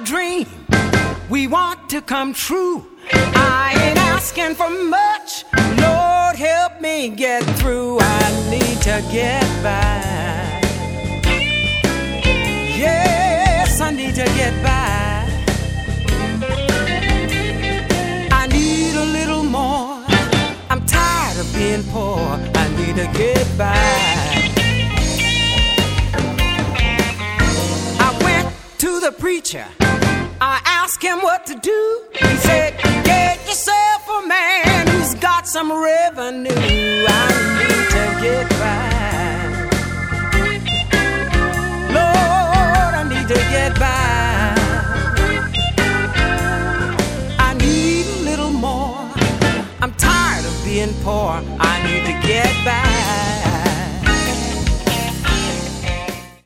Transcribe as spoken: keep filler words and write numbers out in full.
dream we want to come true. I ain't asking for much. Lord, help me get through. I need to get by. Yes, I need to get by. I need a little more. I'm tired of being poor. I need to get by. I went to the preacher. I asked him what to do. He said, get yourself a man who's got some revenue. I need to get by. Lord, I need to get by. I need a little more. I'm tired of being poor. I need to get by.